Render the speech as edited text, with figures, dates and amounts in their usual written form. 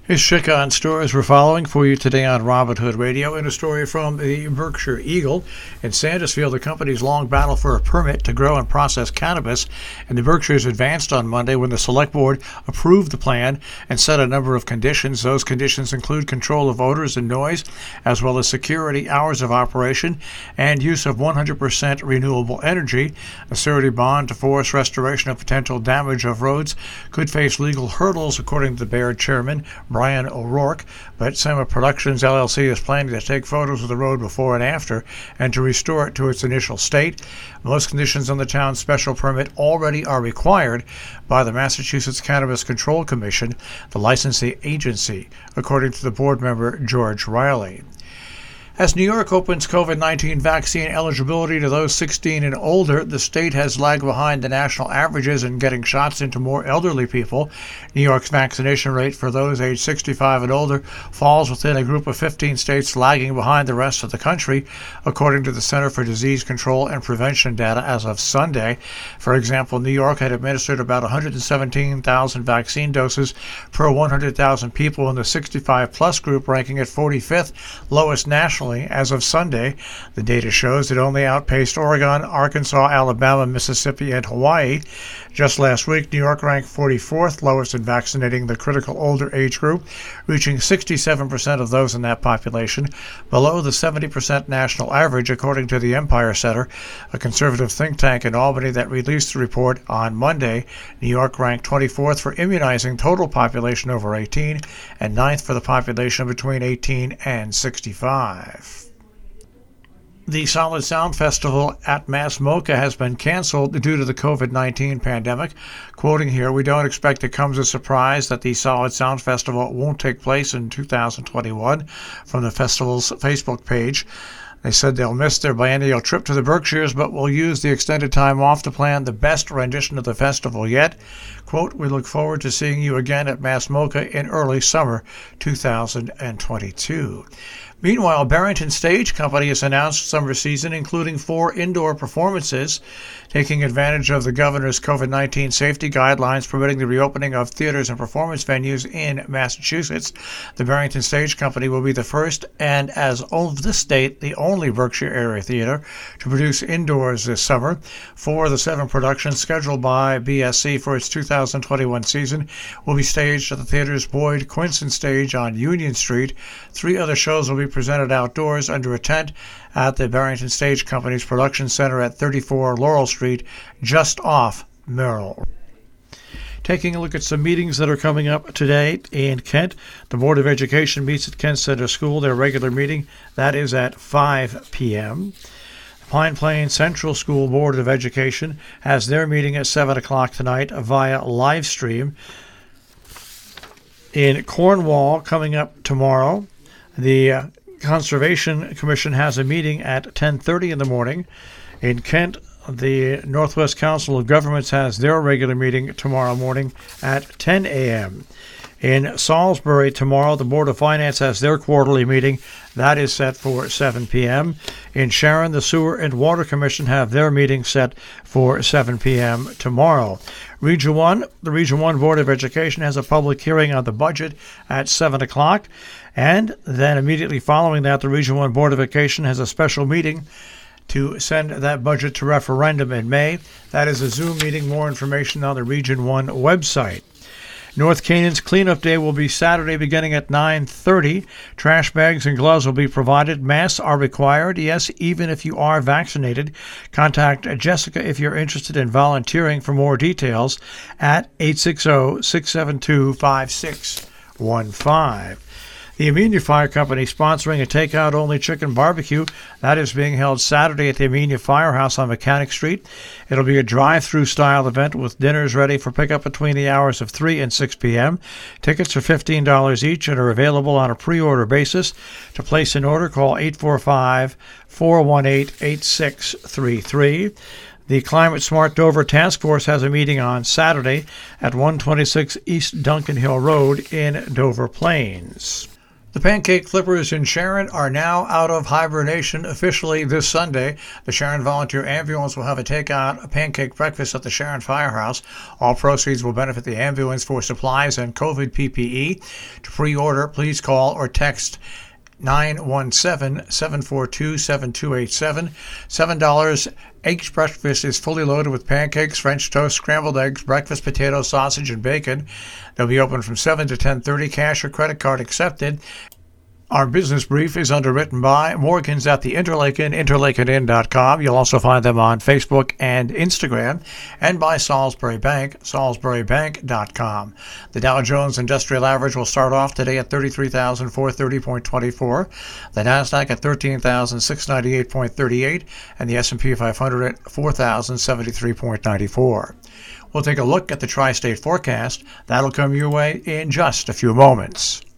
Here's Chica stores we're following for you today on Robin Hood Radio, in a story from the Berkshire Eagle. In Sandusville, the company's long battle for a permit to grow and process cannabis in the Berkshires advanced on Monday when the Select Board approved the plan and set a number of conditions. Those conditions include control of odors and noise, as well as security, hours of operation, and use of 100% renewable energy. A surety bond to force restoration of potential damage of roads could face legal hurdles, according to the Baird chairman, Brian O'Rourke, but Sema Productions LLC is planning to take photos of the road before and after and to restore it to its initial state. Most conditions on the town's special permit already are required by the Massachusetts Cannabis Control Commission, the licensing agency, according to the board member George Riley. As New York opens COVID-19 vaccine eligibility to those 16 and older, the state has lagged behind the national averages in getting shots into more elderly people. New York's vaccination rate for those aged 65 and older falls within a group of 15 states lagging behind the rest of the country, according to the Center for Disease Control and Prevention data as of Sunday. For example, New York had administered about 117,000 vaccine doses per 100,000 people in the 65-plus group, ranking at 45th lowest nationally as of Sunday. The data shows it only outpaced Oregon, Arkansas, Alabama, Mississippi, and Hawaii. Just last week, New York ranked 44th lowest in vaccinating the critical older age group, reaching 67% of those in that population, below the 70% national average, according to the Empire Center, a conservative think tank in Albany that released the report on Monday. New York ranked 24th for immunizing total population over 18 and 9th for the population between 18 and 65. The Solid Sound Festival at Mass MoCA has been canceled due to the COVID-19 pandemic. Quoting here, "We don't expect it comes as a surprise that the Solid Sound Festival won't take place in 2021, from the festival's Facebook page. They said they'll miss their biennial trip to the Berkshires, but will use the extended time off to plan the best rendition of the festival yet. Quote, "We look forward to seeing you again at Mass MoCA in early summer 2022. Meanwhile, Barrington Stage Company has announced summer season, including 4 indoor performances, taking advantage of the governor's COVID-19 safety guidelines permitting the reopening of theaters and performance venues in Massachusetts. The Barrington Stage Company will be the first and, as of the state, the only Berkshire area theater to produce indoors this summer. 4 of the 7 productions scheduled by BSC for its 2021 season will be staged at the theater's Boyd Quinson stage on Union Street. 3 other shows will be presented outdoors under a tent at the Barrington Stage Company's production center at 34 Laurel Street, just off Merrill. Taking a look at some meetings that are coming up today in Kent. The Board of Education meets at Kent Center School, their regular meeting. That is at 5 p.m. Pine Plains Central School Board of Education has their meeting at 7 o'clock tonight via live stream. In Cornwall, coming up tomorrow, the Conservation Commission has a meeting at 10:30 in the morning. In Kent, the Northwest Council of Governments has their regular meeting tomorrow morning at 10 a.m. In Salisbury tomorrow, the Board of Finance has their quarterly meeting. That is set for 7 p.m. In Sharon, the Sewer and Water Commission have their meeting set for 7 p.m. tomorrow. The Region 1 Board of Education has a public hearing on the budget at 7 o'clock. And then immediately following that, the Region 1 Board of Education has a special meeting to send that budget to referendum in May. That is a Zoom meeting. More information on the Region 1 website. North Canaan's cleanup day will be Saturday beginning at 9:30. Trash bags and gloves will be provided. Masks are required, yes, even if you are vaccinated. Contact Jessica if you're interested in volunteering for more details at 860-672-5615. The Amenia Fire Company sponsoring a takeout-only chicken barbecue. That is being held Saturday at the Amenia Firehouse on Mechanic Street. It'll be a drive-through style event with dinners ready for pickup between the hours of 3 and 6 p.m. Tickets are $15 each and are available on a pre-order basis. To place an order, call 845-418-8633. The Climate Smart Dover Task Force has a meeting on Saturday at 126 East Duncan Hill Road in Dover Plains. The Pancake Flippers in Sharon are now out of hibernation officially this Sunday. The Sharon Volunteer Ambulance will have a takeout pancake breakfast at the Sharon Firehouse. All proceeds will benefit the ambulance for supplies and COVID PPE. To pre-order, please call or text 917-742-7287. $7 each breakfast is fully loaded with pancakes, French toast, scrambled eggs, breakfast potatoes, sausage, and bacon. They'll be open from 7 to 10:30. Cash or credit card accepted. Our business brief is underwritten by Morgan's at the Interlaken, interlakenin.com. You'll also find them on Facebook and Instagram, and by Salisbury Bank, salisburybank.com. The Dow Jones Industrial Average will start off today at 33,430.24, the Nasdaq at 13,698.38, and the S&P 500 at 4,073.94. We'll take a look at the tri-state forecast. That'll come your way in just a few moments.